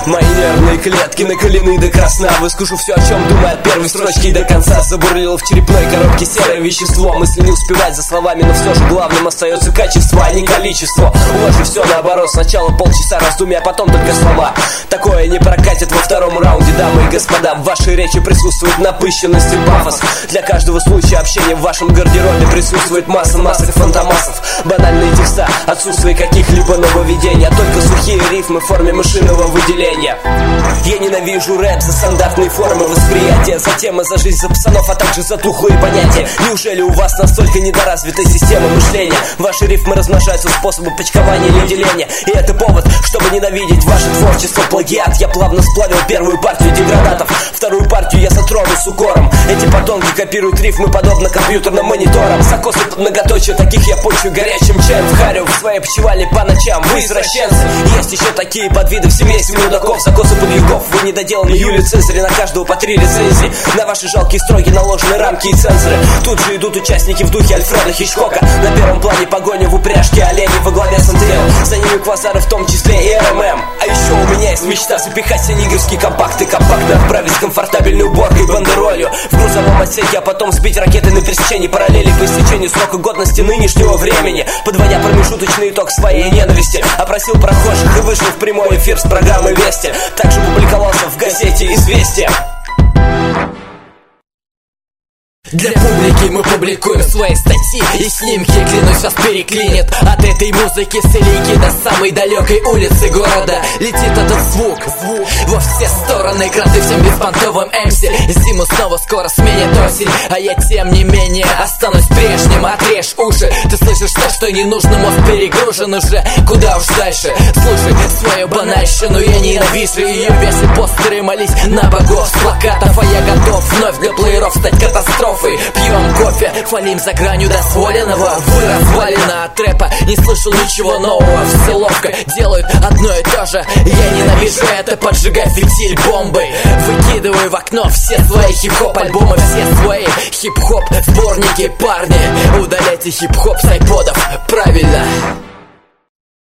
Мои нервные клетки накалены до красна. Выскажу все, о чем думаю от первой строчки и до конца. Забурлило в черепной коробке серое вещество. Мысли не успевать за словами, но все же главным остается качество, а не количество. У вас же все наоборот. Сначала полчаса раздумий, а потом только слова. Такое не прокатит во втором раунде, дамы и господа. В вашей речи присутствует напыщенность и пафос. Для каждого случая общения в вашем гардеробе присутствует масса фантомасов. Банальные текста, отсутствие каких-либо нововведений, а только сухие рифмы в форме мышиного выделения. Я ненавижу рэп за стандартные формы восприятия, за темы, за жизнь, за пацанов, а также за тухлые понятия. Неужели у вас настолько недоразвитая система мышления? Ваши рифмы размножаются способом почкования или деления, и это повод, чтобы ненавидеть ваше творчество, плагиат. Я плавно сплавил первую партию деградатов, вторую партию я затрону с укором. Эти подонки копируют рифмы подобно компьютерным мониторам. Закосы под многоточие, таких я почву горячим чаем вхарю в своей почевальне по ночам. Вы извращенцы. Есть еще такие подвиды в семействе мудаков. Закосы под югов, вы недоделанные Юлий Цезарь. На каждого по 3 лицензии. На ваши жалкие строги наложены рамки и цензоры. Тут же идут участники в духе Альфреда Хичкока. На первом плане погоня в упряжке оленей во главе с НТЛ. За ними квазары, в том числе и РММ. А еще у меня есть мечта запихать все нигерские компакты, компактно отправить с комфортабельной уборкой бандеролью в грузовом отсеке, а потом сбить ракеты на пересечении параллели по истечению срока годности нынешнего времени, подводя промежуточный итог своей ненависти. Опросил прохожих и вышел в прямой эфир с программой «Вести». Также публиковался в газете «Известия». Для публики мы публикуем свои статьи и снимки, клянусь, вас переклинит. От этой музыки с Илики до самой далекой улицы города летит этот звук во все стороны. Кранты всем беспонтовым МС. Зиму снова скоро сменит осень, а я тем не менее останусь прежним. Отрежь уши, ты слышишь то, что не нужно, мозг перегружен уже. Куда уж дальше, слушай свою банальщину. Я ненавижу ее, вешай постеры, молись на богов с плакатов. А я готов вновь для плееров стать катастрофой. Пьем кофе, фалим за гранью дозволенного. Вы развалина от рэпа, не слышал ничего нового. Все ловко делают одно и то же. Я ненавижу это, поджигай фитиль бомбой. Выкидывай в окно все свои хип-хоп альбомы, все свои хип-хоп сборники, парни. Удаляйте хип-хоп с айподов, правильно.